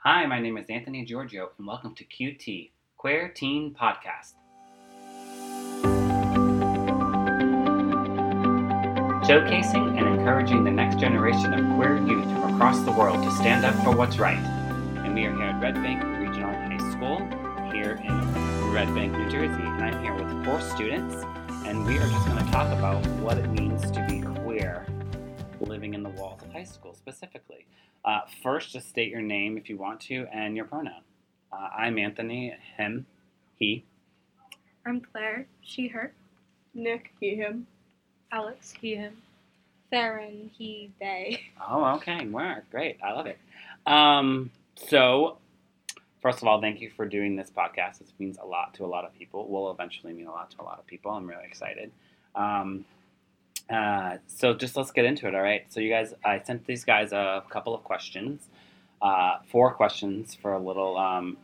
Hi, my name is Anthony Giorgio, and welcome to QT, Queer Teen Podcast. Showcasing and encouraging the next generation of queer youth from across the world to stand up for what's right. And we are here at Red Bank Regional High School, here in Red Bank, New Jersey. And I'm here with 4 students, and we are just going to talk about what it means to be queer, living in the walls of high school specifically. First, just state your name if you want to and your pronoun. I'm Anthony, him, he. I'm Claire, she, her. Nick, he, him. Alex, he, him. Theron, he, they. Oh, okay. Wow, great. I love it. So, first of all, thank you for doing this podcast. This means a lot to a lot of people. Will eventually mean a lot to a lot of people. I'm really excited. So just let's get into it, all right? So you guys, I sent these guys a couple of questions, 4 questions for a little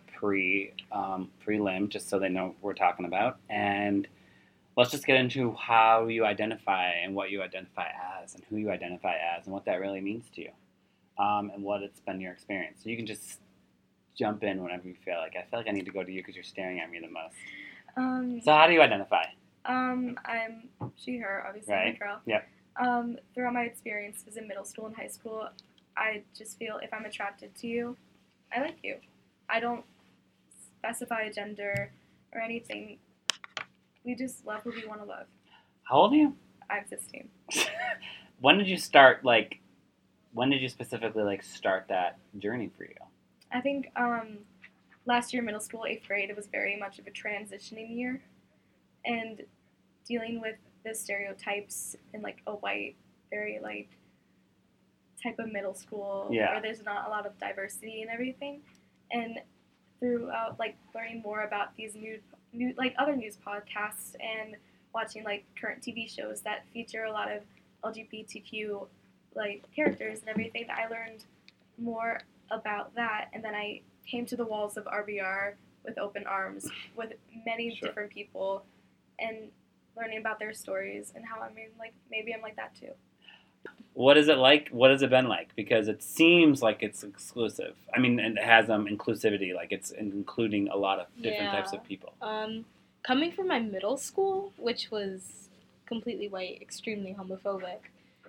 prelim, just so they know what we're talking about. And let's just get into how you identify and what you identify as and who you identify as and what that really means to you, and what it's been your experience. So you can just jump in whenever you feel like. I feel like I need to go to you because you're staring at me the most. So how do you identify? I'm she, her, obviously, I'm a girl. Yep. Throughout my experiences in middle school and high school, I just feel if I'm attracted to you, I like you. I don't specify a gender or anything. We just love who we want to love. How old are you? I'm 16. When did you start, when did you specifically, start that journey for you? I think last year, middle school, 8th grade, it was very much of a transitioning year. And dealing with the stereotypes in, a white, very, type of middle school where there's not a lot of diversity and everything. And throughout, learning more about these new other news podcasts and watching, current TV shows that feature a lot of LGBTQ, characters and everything, I learned more about that. And then I came to the walls of RBR with open arms with many different people and learning about their stories and how maybe I'm like that too. What is it like? What has it been like? Because it seems like it's exclusive. I mean, and it has inclusivity, it's including a lot of different types of people. Coming from my middle school, which was completely white, extremely homophobic,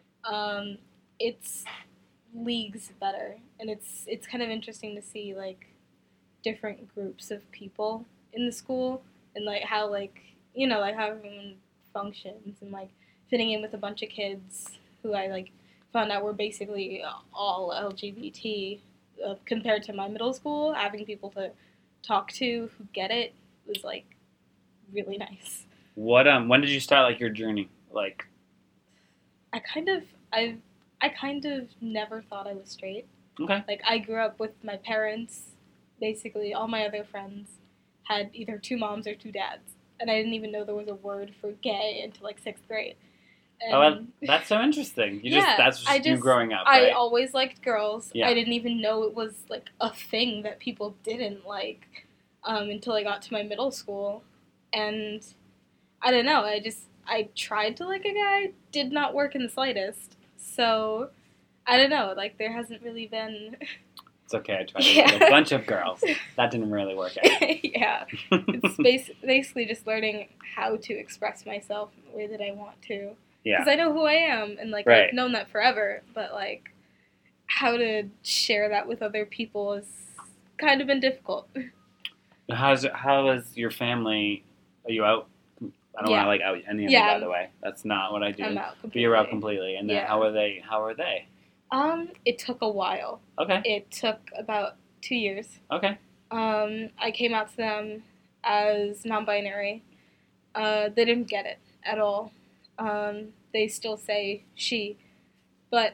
it's leagues better, and it's kind of interesting to see different groups of people in the school and how how everyone functions and fitting in with a bunch of kids who I found out were basically all LGBT compared to my middle school. Having people to talk to who get it was really nice. What when did you start your journey? I kind of never thought I was straight. Okay. I grew up with my parents. Basically, all my other friends had either 2 moms or 2 dads. And I didn't even know there was a word for gay until 6th grade. And that's so interesting. That's just you growing up, I right? always liked girls. Yeah. I didn't even know it was a thing that people didn't like until I got to my middle school. And I don't know, I tried to like a guy, did not work in the slightest. So I don't know, there hasn't really been... It's okay, I tried to like a bunch of girls. That didn't really work out. Yeah. It's basically just learning how to express myself in the way that I want to. Yeah. Because I know who I am, and I've known that forever, but how to share that with other people has kind of been difficult. How is your family? Are you out? I don't want to out any of you, by the way. That's not what I do. I'm out completely. But you're out completely. And then how are they? It took a while. Okay. It took about 2 years. Okay. I came out to them as non-binary. They didn't get it at all. They still say she. But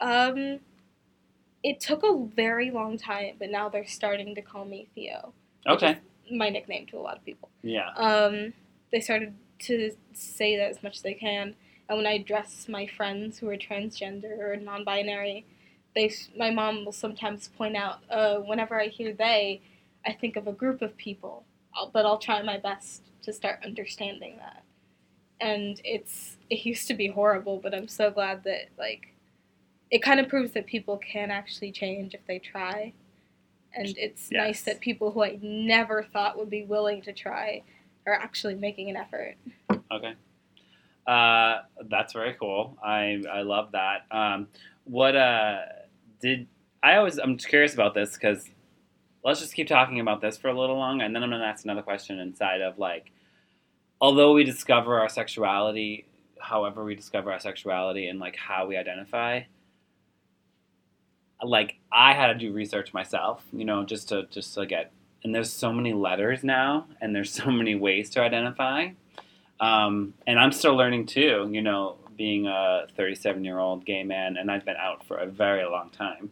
it took a very long time, but now they're starting to call me Theo. Okay. Which is my nickname to a lot of people. Yeah. They started to say that as much as they can. And when I address my friends who are transgender or non-binary, my mom will sometimes point out, whenever I hear they, I think of a group of people. But I'll try my best to start understanding that. And it used to be horrible, but I'm so glad that, it kind of proves that people can actually change if they try. And it's Yes. nice that people who I never thought would be willing to try are actually making an effort. Okay. That's very cool. I love that. What I'm just curious about this because let's just keep talking about this for a little long, and then I'm gonna ask another question inside of like, although we discover our sexuality, however we discover our sexuality and like how we identify, like I had to do research myself, just to get. And there's so many letters now, and there's so many ways to identify. And I'm still learning too, being a 37-year-old gay man, and I've been out for a very long time.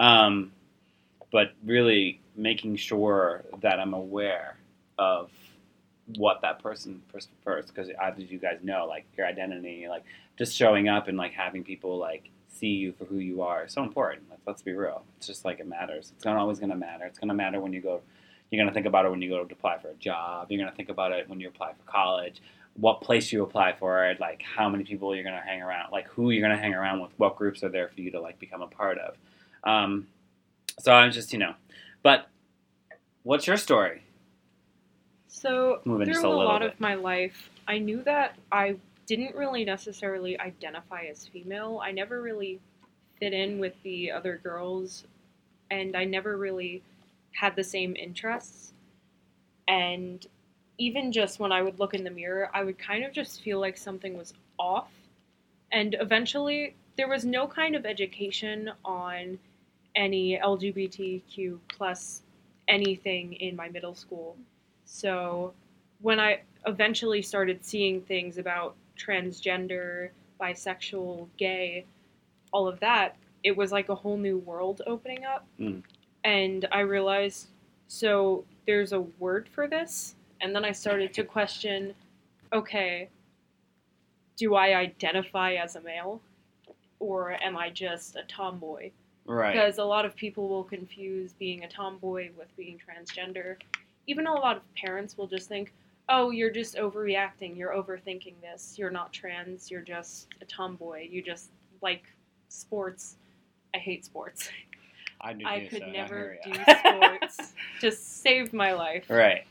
But really making sure that I'm aware of what that person prefers, because as you guys know, like your identity, like just showing up and like having people like see you for who you are is so important. Let's be real. It's just like it matters. It's not always going to matter. It's going to matter when you go. You're going to think about it when you go to apply for a job. You're going to think about it when you apply for college. What place you apply for it, like how many people you're going to hang around, like who you're going to hang around with, what groups are there for you to like become a part of. So I'm just, but what's your story? So Moving just through a a little lot bit. of my life, I knew that I didn't really necessarily identify as female. I never really fit in with the other girls, and I never really had the same interests. And even just when I would look in the mirror, I would kind of just feel like something was off. And eventually, there was no kind of education on any LGBTQ plus anything in my middle school. So when I eventually started seeing things about transgender, bisexual, gay, all of that, it was like a whole new world opening up. Mm. And I realized, so there's a word for this? And then I started to question, okay, do I identify as a male? Or am I just a tomboy? Right. Because a lot of people will confuse being a tomboy with being transgender. Even a lot of parents will just think, oh, you're just overreacting, you're overthinking this, you're not trans, you're just a tomboy, you just like sports. I hate sports. I do I too, could so never I hear do ya. sports. Just saved my life. Right.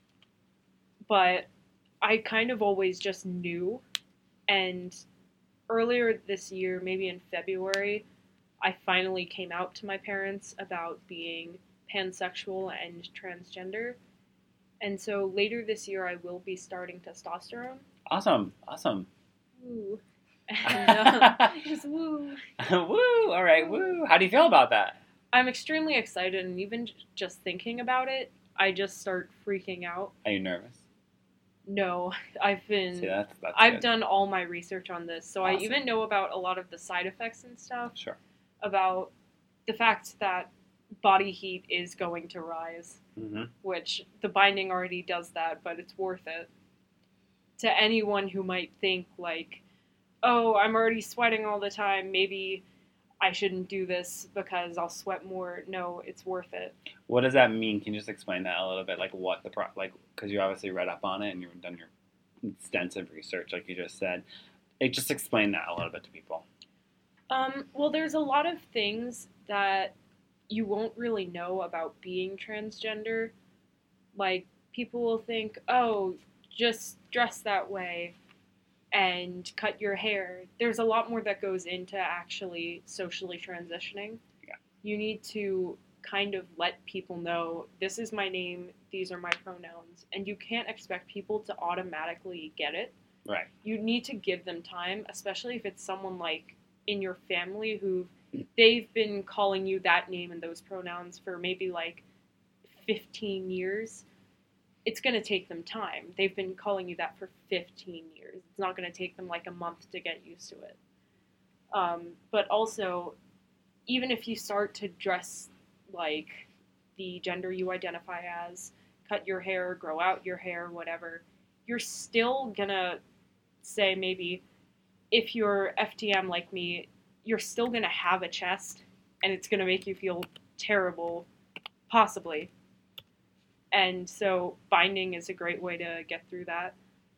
But I kind of always just knew. And earlier this year, maybe in February, I finally came out to my parents about being pansexual and transgender. And so later this year, I will be starting testosterone. Awesome. Woo. And just woo. Woo. All right. Woo. How do you feel about that? I'm extremely excited, and even just thinking about it, I just start freaking out. Are you nervous? No, I've been. See, that's I've good. done all my research on this, so I Awesome. even know about a lot of the side effects and stuff. Sure. About the fact that body heat is going to rise, Mm-hmm. which the binding already does that, but it's worth it. To anyone who might think like, oh, I'm already sweating all the time, maybe I shouldn't do this because I'll sweat more. No, it's worth it. What does that mean? Can you just explain that a little bit? Like what because you obviously read up on it and you've done your extensive research, like you just said. Just explain that a little bit to people. Well, there's a lot of things that you won't really know about being transgender. Like, people will think, oh, just dress that way and cut your hair. There's a lot more that goes into actually socially transitioning. Yeah. You need to kind of let people know, this is my name, these are my pronouns, and you can't expect people to automatically get it. Right. You need to give them time, especially if it's someone like in your family who they've been calling you that name and those pronouns for maybe like 15 years. It's going to take them time. They've been calling you that for 15 years. It's not going to take them like a month to get used to it. But also, even if you start to dress like the gender you identify as, cut your hair, grow out your hair, whatever, you're still going to say maybe, if you're FTM like me, you're still going to have a chest, and it's going to make you feel terrible, possibly. And so binding is a great way to get through that.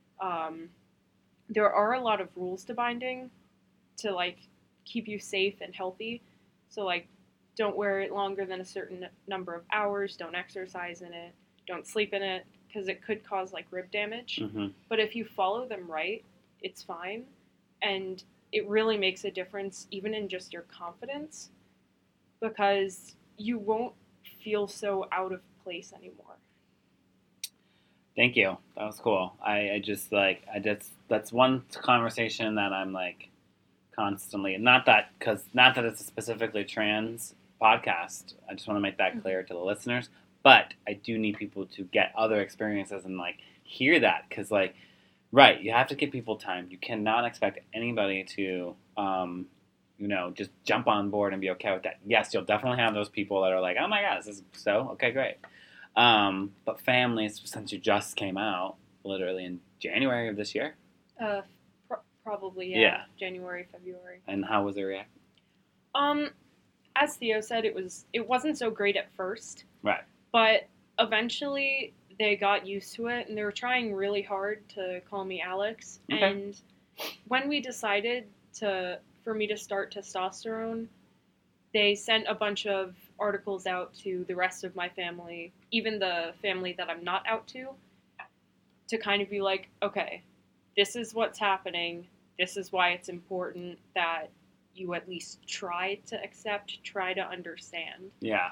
There are a lot of rules to binding to, like, keep you safe and healthy. So, like, don't wear it longer than a certain number of hours, don't exercise in it, don't sleep in it, because it could cause like rib damage. Mm-hmm. But if you follow them right, it's fine. And it really makes a difference even in just your confidence, because you won't feel so out of place anymore. Thank you. That was cool. I just that's one conversation that I'm like constantly, not that it's a specifically trans podcast. I just want to make that clear to the listeners, but I do need people to get other experiences and like hear that, because like, right, you have to give people time. You cannot expect anybody to just jump on board and be okay with that. Yes, you'll definitely have those people that are like, oh my god, this is so okay, great. But families, since you just came out literally in January of this year, Probably, Yeah. January, February. and how was the reaction? As Theo said, it wasn't so great at first. Right. But eventually they got used to it, and they were trying really hard to call me Alex. Okay. And when we decided for me to start testosterone, they sent a bunch of articles out to the rest of my family, even the family that I'm not out to kind of be like, okay, this is what's happening. This is why it's important that you at least try to accept, try to understand. Yeah.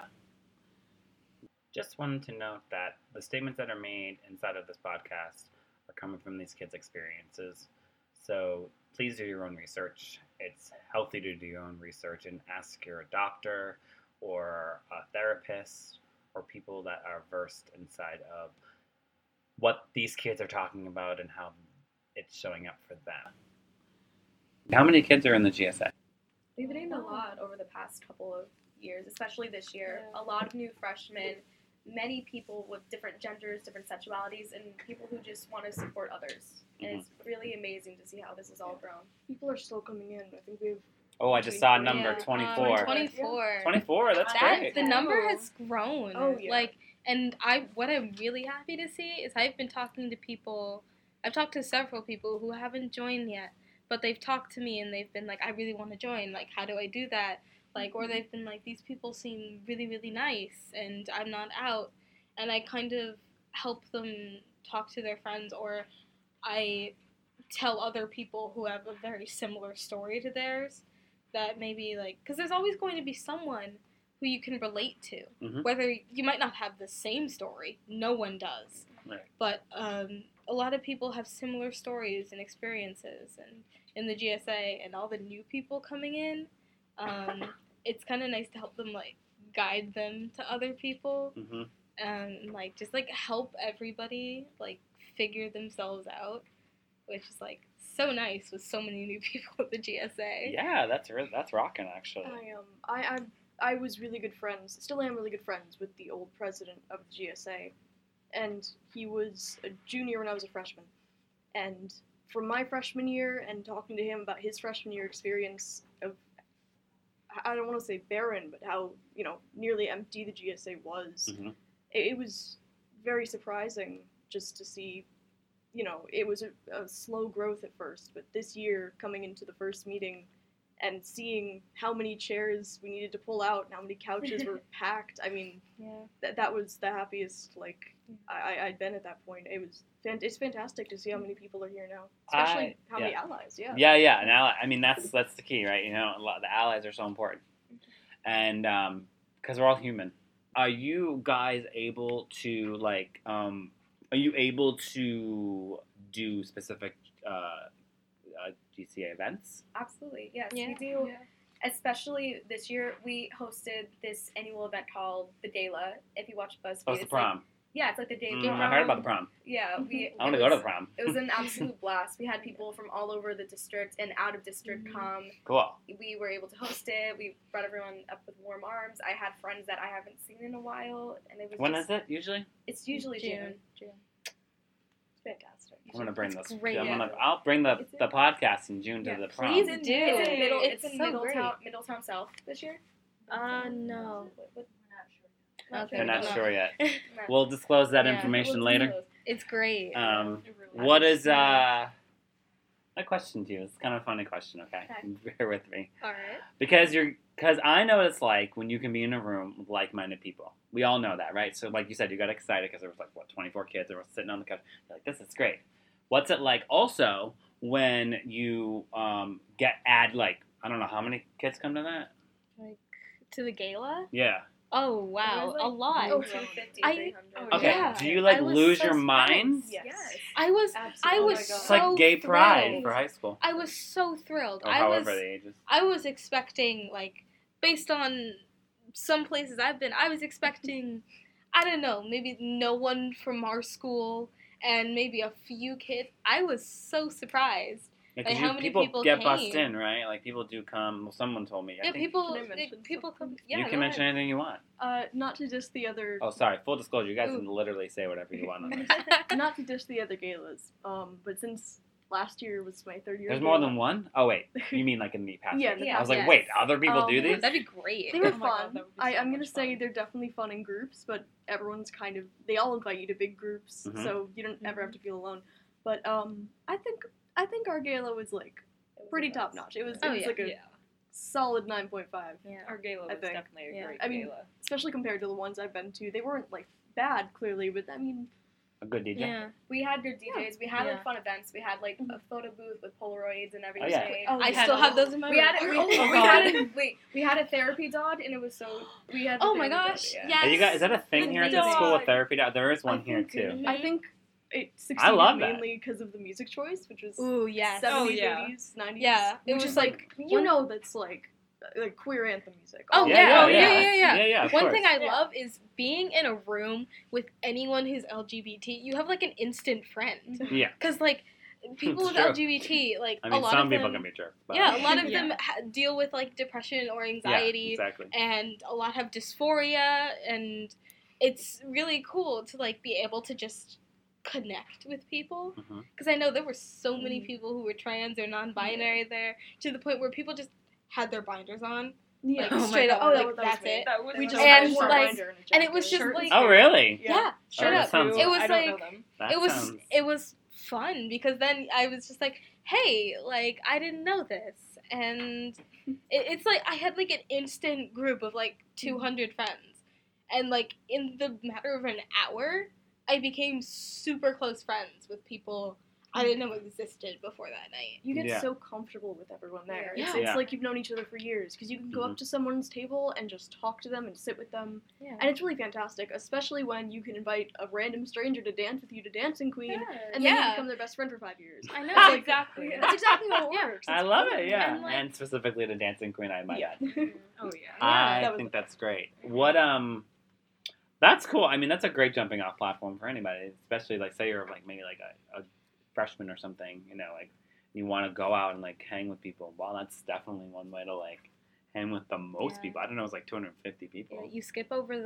Just wanted to note that the statements that are made inside of this podcast are coming from these kids' experiences. So please do your own research. It's healthy to do your own research and ask your doctor or a therapist or people that are versed inside of what these kids are talking about and how it's showing up for them. How many kids are in the GSA? We've named a lot over the past couple of years, especially this year. Yeah. A lot of new freshmen, many people with different genders, different sexualities, and people who just want to support others. And it's really amazing to see how this has all grown. People are still coming in. I think we've. Oh, I just saw number Yeah, 24. 24. 24, that's great. The number has grown. Oh, yeah. What I'm really happy to see is I've been talking to people. I've talked to several people who haven't joined yet, but they've talked to me and they've been like, I really want to join. Like, how do I do that? Like, or they've been like, these people seem really, really nice and I'm not out. And I kind of help them talk to their friends, or I tell other people who have a very similar story to theirs that maybe, like, because there's always going to be someone who you can relate to. Mhm. Whether you might not have the same story, no one does. Right. But a lot of people have similar stories and experiences, and in the GSA and all the new people coming in, it's kind of nice to help them, like, guide them to other people, Mm-hmm. and like just like help everybody like figure themselves out, which is like so nice with so many new people at the GSA. Yeah, that's rocking actually. I was really good friends, still am really good friends with the old president of the GSA, and he was a junior when I was a freshman. And from my freshman year and talking to him about his freshman year experience of, I don't want to say barren, but how, nearly empty the GSA was, Mhm. it was very surprising just to see, it was a slow growth at first, but this year coming into the first meeting and seeing how many chairs we needed to pull out and how many couches were packed, I mean, Yeah. that was the happiest, I'd been at that point. It's fantastic to see how many people are here now, especially how many allies, yeah. Yeah, and I mean that's the key, right? The allies are so important, and because we're all human. Are you guys able to do specific GCA events? Absolutely, yes, Yeah. we do. Yeah. Especially this year, we hosted this annual event called the Gala. If you watch BuzzFeed, Oh, it's the prom. It's like the day. I heard about the prom. Yeah, I want to go to the prom. It was an absolute blast. We had people from all over the district and out of district come. Cool. We were able to host it. We brought everyone up with warm arms. I had friends that I haven't seen in a while, and it was. When is it usually? It's usually June. June. It's fantastic. I'm gonna bring That's this. great. I'll bring the It's in- podcast in June to the prom. please It's in, do. It's in, middle, It's it's in so Middletown South this year. No. Not They're not No. sure yet. No. We'll disclose that Yeah. information We'll later. disclose. It's great. What is a question to you. It's kind of a funny question, okay? Bear with me. All right. Because I know what it's like when you can be in a room with like-minded people. We all know that, right? So like you said, you got excited because there was 24 kids that were sitting on the couch. You're like, this is great. What's it like also when you add I don't know how many kids come to that? Like to the gala? Yeah. Oh wow, a lot. 250, I- 300. Okay. Yeah. Do you I was lose so your surprised. mind? Yes. I was Absolutely. It's so like gay pride thrilled. for high school. I was so thrilled. Or I however the ages. was expecting based on some places I've been, I was expecting I don't know, maybe no one from our school and maybe a few kids. I was so surprised. Because how many people people get came? bussed in, right? Like people do come. Well, someone told me. I Yeah, think people Can I mention people come. something? Yeah, you go can mention ahead. anything you want. Not to diss the other. Oh, sorry. Full disclosure. You guys Ooh. can literally say whatever you want on this. Not to dish the other galas. But since last year was my third year. There's gala, more than one? Oh, wait. You mean in the past Yeah, year? the I was past like, year. wait, other people do these? That'd be great. They were Oh my God, fun. that would be so I'm gonna much say fun. they're definitely fun in groups, but everyone's they all invite you to big groups, Mhm. so you don't ever have to feel alone. But I think our gala was pretty top notch. It was Oh, a Yeah. solid 9.5, Yeah. Our gala I was think. definitely a Yeah. great I mean, gala. especially compared to the ones I've been to. They weren't bad clearly, but I mean, A good DJ? Yeah. We had good DJs. We had Yeah. fun events. We had a photo booth with Polaroids and everything. yeah. I had still a- have those in my We had room. we had a therapy dog, and it was so we had. the Oh my therapy gosh! dog, Yes. Are you guys, is that a thing here at the Amazing. school of therapy? There is one I here think- too. I think it succeeded love that. mainly because of the music choice, which was Ooh yes. 70s, Oh, yeah. 80s, 90s. Yeah, it which was is one- that's like queer anthem music. Oh, Yeah, Oh, yeah. yeah. Yeah, of One course. thing I Yeah. love is being in a room with anyone who's LGBT. You have an instant friend. Yeah. Because people It's with true. LGBT, I a mean, lot some of people them, can be jerks. But yeah, a lot of Yeah. them deal with depression or anxiety, Yeah, exactly. and a lot have dysphoria, and it's really cool to be able to just connect with people. Mhm. Because I know there were so many people who were trans or non-binary there, to the point where people just had their binders on, Yeah. Oh my straight up, God. that was that's me. it. That was We so just And, wore a like- binder and a and it jacket. was just, Shirt. like- Oh, really? Yeah, straight that up. sounds- It was I don't know them. That it was sounds- it was fun because then I was just hey, I didn't know this, and it's I had an instant group of 200 friends, and in the matter of an hour, I became super close friends with people I didn't know existed before that night. You get Yeah. so comfortable with everyone there. Yeah. It's Yeah. like you've known each other for years because you can go Mhm. up to someone's table and just talk to them and sit with them, Yeah. and it's really fantastic. Especially when you can invite a random stranger to dance with you to Dancing Queen, and then you Yeah. become their best friend for 5 years. I know. That's exactly. That's exactly how it Yeah. works. I It's love fun. it, yeah. And, And specifically the Dancing Queen, I might add. Oh yeah. I that was- think that's great. What that's cool. I mean, that's a great jumping off platform for anybody, especially say you're maybe a freshman or something, you want to go out and hang with people. Well, that's definitely one way to hang with the most Yeah. people. I don't know, it was 250 people. Yeah, you skip over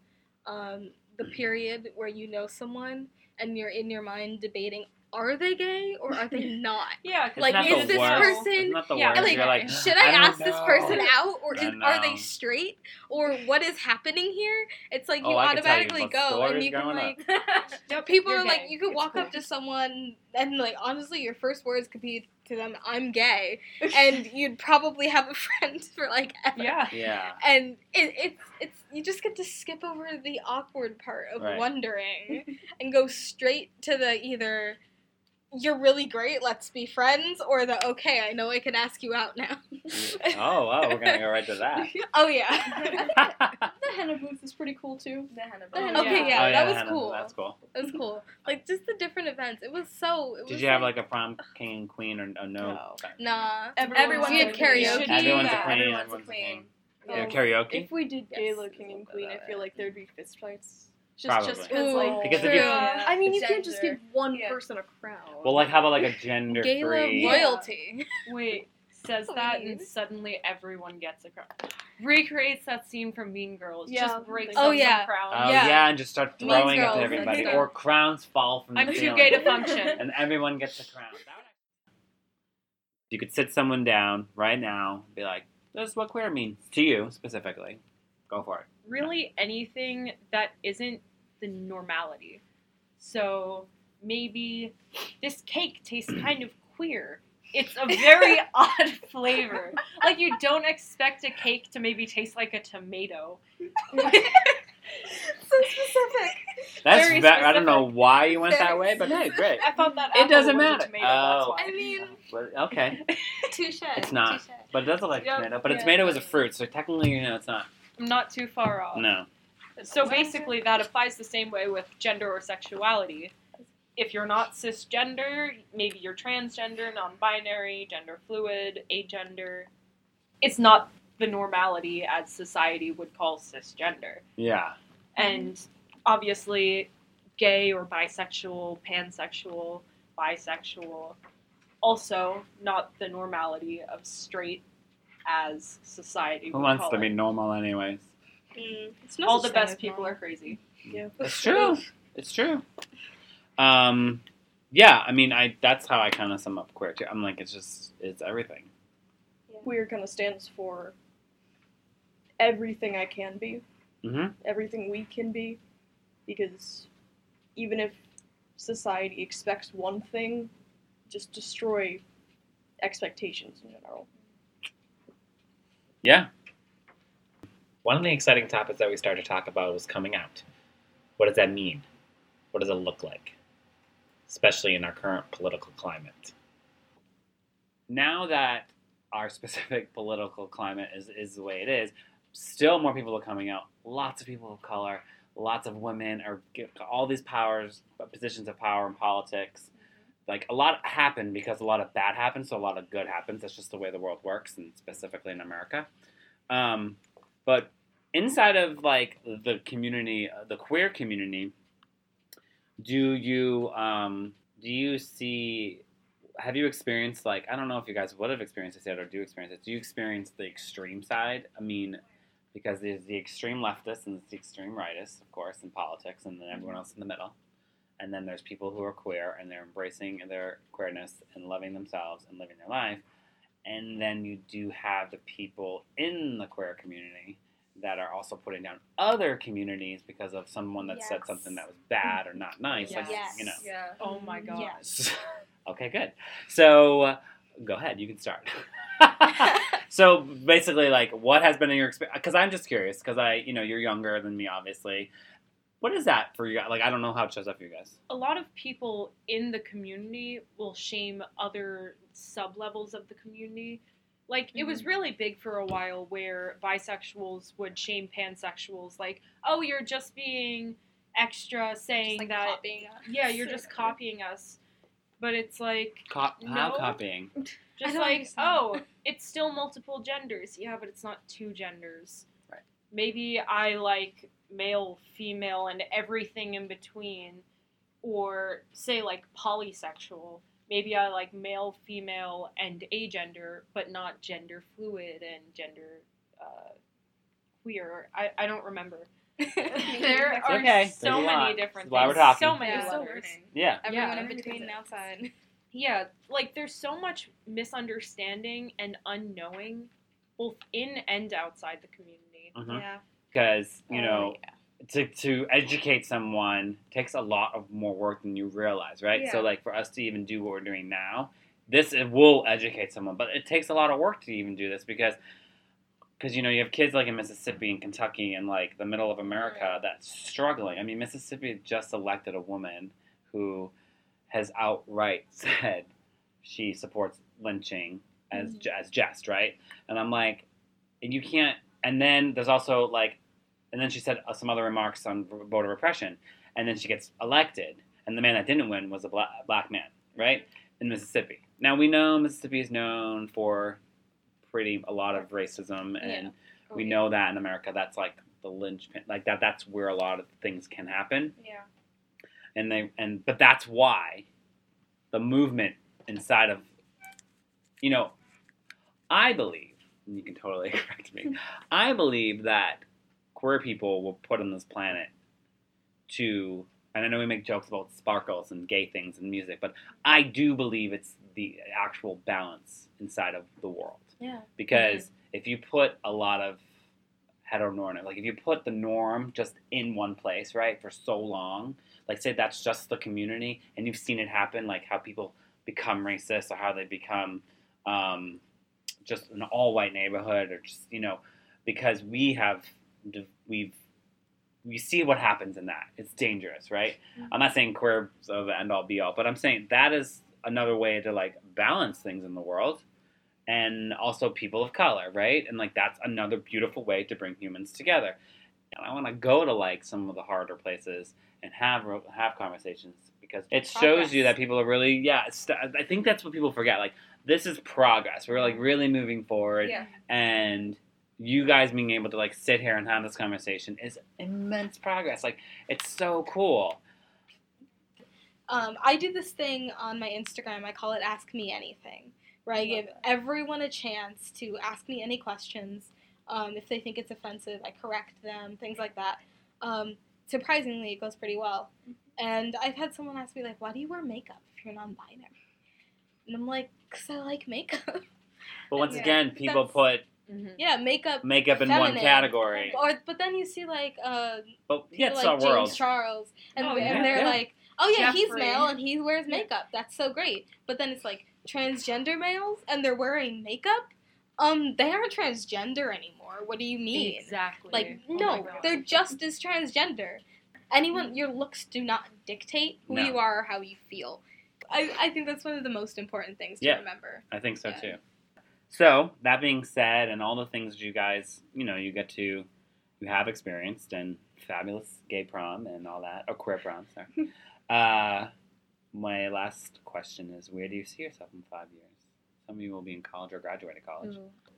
the period where you know someone and you're in your mind debating, are they gay or are they not? Yeah, 'cause It's not is the this worst. person- It's not the Yeah, worst. Like, You're like, should I don't ask this know. person out, or I are they know. straight, or what is happening here? It's you Oh, I could tell you automatically what go, and stories you can going Yep, people you're are gay. you could It's walk cool. up to someone and honestly, your first words could be to them, "I'm gay," and you'd probably have a friend for ever. Yeah. Yeah. And it's you just get to skip over the awkward part of Right. wondering and go straight to the either you're really great, let's be friends, or the okay, I know I can ask you out now. Oh, we're going to go right to that. Oh yeah. The henna booth is pretty cool too. The henna The henna Okay, booth. yeah, Oh, that was Hannah, cool. That's cool. It was cool. Just the different events. It was Did you have a prom king and queen or no? No. nah. Everyone's We had a queen. karaoke. Everyone's a that. queen. Everyone's a Everyone's a queen. king. Oh. Yeah, karaoke? If we did Yes, Gala there's King a and little Queen, bit I of feel it. like there'd be fist fights. Probably. Just because Ooh, Because if you- I mean, you can't just Gender. give one Yeah. person a crown. Well, how about a gender Gala free? royalty. Wait, says that and Please. suddenly everyone gets a crown. Recreates that scene from Mean Girls. Yeah. Just breaks Oh, up yeah. some crowns. Oh Yeah. yeah, and just start Mean throwing it Girls, to everybody, that's or crowns fall from the I'm too ceiling, gay to function. and everyone gets a crown. You could sit someone down right now, and be like, "This is what queer means to you specifically." Go for it. Really anything that isn't the normality. So maybe this cake tastes kind of queer. It's a very odd flavor. Like, you don't expect a cake to maybe taste like a tomato. So specific. That's Very I don't know specific. why you went that way, but hey, great. I thought that It apple doesn't was matter. a tomato, that's Oh. why. I mean, But, okay, touche. It's not. Touche. but it does look like Yep. tomato. But a Yeah. tomato is a fruit, so technically, it's not. I'm not too far off. No. So basically, that applies the same way with gender or sexuality. If you're not cisgender, maybe you're transgender, non-binary, gender fluid, agender. It's not the normality as society would call cisgender. Yeah. And obviously, gay or bisexual, pansexual, bisexual, also not the normality of straight as society Who would wants call to it. be normal, anyways? It's no All such the thing best as people normal. are crazy. It's true. It's true. Yeah. I mean, that's how I kind of sum up queer too. I'm like, it's everything. Queer kind of stands for everything I can be, Mm-hmm. everything we can be, because even if society expects one thing, just destroy expectations in general. Yeah. One of the exciting topics that we started to talk about was coming out. What does that mean? What does it look like? Especially in our current political climate. Now that our specific political climate is the way it is, still more people are coming out. Lots of people of color, lots of women are all these positions of power in politics. Like, a lot happened because a lot of bad happens, so a lot of good happens. That's just the way the world works, and specifically in America. But inside of, like, the community, the queer community, do you see, have you experienced, like, I don't know if you guys would have experienced this yet or do experience it. Do you experience the extreme side? I mean, because there's the extreme leftists and the extreme rightists, of course, in politics, and then everyone else in the middle. And then there's people who are queer, and they're embracing their queerness and loving themselves and living their life. And then you do have the people in the queer community that are also putting down other communities because of someone that said Yes. something that was bad or not nice. Like, Yes. Yeah. Oh my god. Yes. Okay, good. So, go ahead. You can start. So, basically, like, what has been in your experience? Because I'm just curious, because you're younger than me, obviously. What is that for you guys? Like, I don't know how it shows up for you guys. A lot of people in the community will shame other sub-levels of the community. Like, it was really big for a while where bisexuals would shame pansexuals. Like, oh, you're just being extra saying Just, like, that. copying us. Yeah, you're just copying us. But it's like, How No. copying? just don't like, understand. oh, it's still multiple genders. Yeah, but it's not two genders. Right. Maybe I like male, female, and everything in between. Or say like polysexual. Maybe I like male, female, and agender, but not gender fluid and gender queer. I don't remember. There are okay. so There's a lot. many different That's why things. we're talking. So many Yeah. Still letters. learning. Yeah. Everyone Yeah. in between and outside. Yeah, like there's so much misunderstanding and unknowing, both in and outside the community. Yeah. Because, Oh, to educate someone takes a lot of more work than you realize, right? Yeah. So, like, for us to even do what we're doing now, it will educate someone, but it takes a lot of work to even do this because you have kids like in Mississippi and Kentucky and like the middle of America that's struggling. I mean, Mississippi just elected a woman who has outright said she supports lynching as jest, right? And I'm like, and you can't. And then there's also like, and then she said some other remarks on voter repression, and then she gets elected, and the man that didn't win was a black man, right, in Mississippi. Now we know Mississippi is known for a lot of racism, and we know that in America that's like the linchpin, like that's where a lot of things can happen. Yeah. But that's why the movement inside of, I believe, and you can totally correct me, I believe that queer people were put on this planet to, and I know we make jokes about sparkles and gay things and music, but I do believe it's the actual balance inside of the world. Yeah. Because if you put a lot of heteronormative, like if you put the norm just in one place, right, for so long, like say that's just the community, and you've seen it happen, like how people become racist or how they become just an all-white neighborhood, or just, because we see what happens in that. It's dangerous, right? Mm-hmm. I'm not saying queer is the end-all be-all, but I'm saying that is another way to, like, balance things in the world. And also people of color, right? And, like, that's another beautiful way to bring humans together. And I want to go to, like, some of the harder places and have conversations, because it shows you that people are really, I think that's what people forget. Like, this is progress. We're, like, really moving forward. Yeah. And you guys being able to, like, sit here and have this conversation is immense progress. Like, it's so cool. I do this thing on my Instagram. I call it Ask Me Anything, where I give everyone a chance to ask me any questions. If they think it's offensive, I correct them, things like that. Surprisingly, it goes pretty well. And I've had someone ask me, like, why do you wear makeup if you're non-binary? And I'm like, because I like makeup. But once again, people put makeup in one category. But then you see, like, but people it's like our James world. Charles, and they're like, oh yeah, he's Jeffrey. male and he wears makeup. That's so great. But then it's like transgender males and they're wearing makeup. They aren't transgender anymore. What do you mean? Exactly. Like, Oh my no, God. they're just as transgender. Your looks do not dictate who No. you are or how you feel. I think that's one of the most important things to remember. I think so Yeah. too. So, that being said, and all the things you guys, you have experienced, and fabulous gay prom and all that, or queer prom, sorry. My last question is, where do you see yourself in 5 years? Some of you will be in college or graduated college.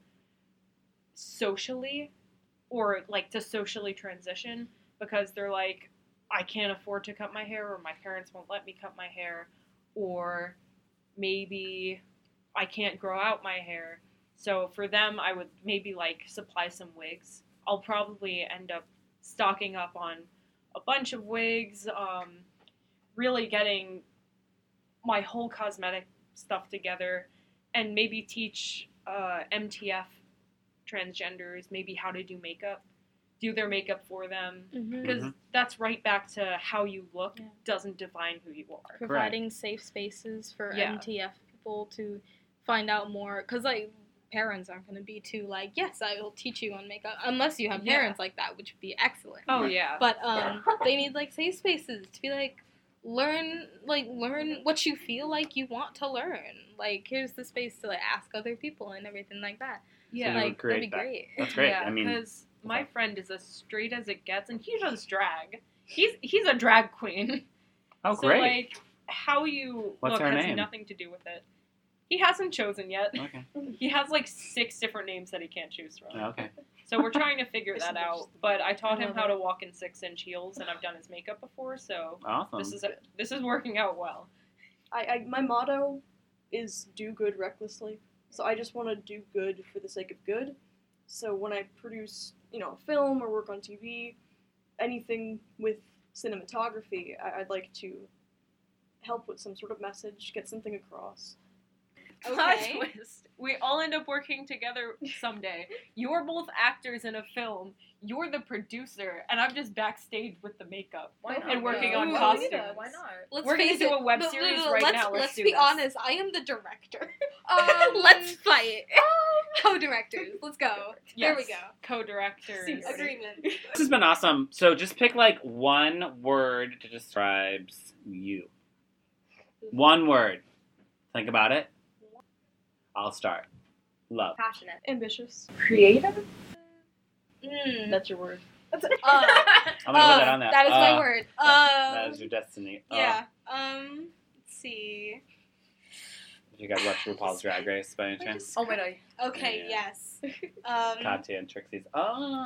Socially, or like to socially transition, because they're like, I can't afford to cut my hair, or my parents won't let me cut my hair, or maybe I can't grow out my hair. So for them, I would maybe like supply some wigs. I'll probably end up stocking up on a bunch of wigs, really getting my whole cosmetic stuff together, and maybe teach MTF transgenders maybe how to do makeup, do their makeup for them, because that's right back to how you look doesn't define who you are. Providing safe spaces for MTF people to find out more, because like parents aren't going to be too like, yes, I will teach you on makeup, unless you have parents like that, which would be excellent. Oh yeah. But they need like safe spaces to be like, learn what you feel like you want to learn. Like, here's the space to like ask other people and everything like that. Yeah, So like that'd be great. That's great. Yeah, I mean, because my friend is as straight as it gets, and he does drag. He's a drag queen. oh, So great. like, how you What's look her has name? nothing to do with it. He hasn't chosen yet. Okay. He has like 6 different names that he can't choose from. Okay. So we're trying to figure that out. But I taught him how to walk in 6-inch heels, and I've done his makeup before, so Awesome. this is working out well. My motto is do good recklessly. So I just want to do good for the sake of good. So when I produce, a film or work on TV, anything with cinematography, I'd like to help with some sort of message, get something across. Plot twist. We all end up working together someday. You're both actors in a film. You're the producer, and I'm just backstage with the makeup and working on Ooh, costumes. why not? Let's We're gonna face do it, a web no, series no, right let's, now. Let's do be this. honest. I am the director. Let's fight. Co-directors. Let's go. There we Yes. go. Co-directors. Agreement. This has been awesome. So just pick like one word to describe you. One word. Think about it. I'll start. Love. Passionate. Ambitious. Creative? That's your word. I'm gonna put that on there. That is my word. That is your destiny. Yeah. Let's see. Did you guys watch RuPaul's Drag Race by any chance? Oh my god. Okay. Yeah. Yes. Katya and Trixie's. Oh.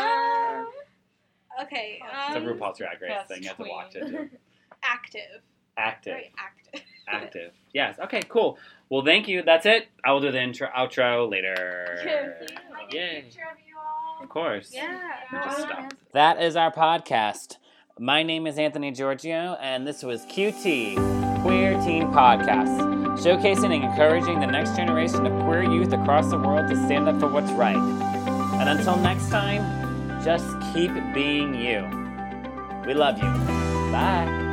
Okay. It's a RuPaul's Drag Race Best thing. You have to queen. watch it. Too. Active. Active. Very active. Active. Yes. Okay, cool. Well, thank you. That's it. I will do the outro later. Yay. Of course. Yeah. We just stopped. That is our podcast. My name is Anthony Giorgio, and this was QT, Queer Teen Podcast, showcasing and encouraging the next generation of queer youth across the world to stand up for what's right. And until next time, just keep being you. We love you. Bye.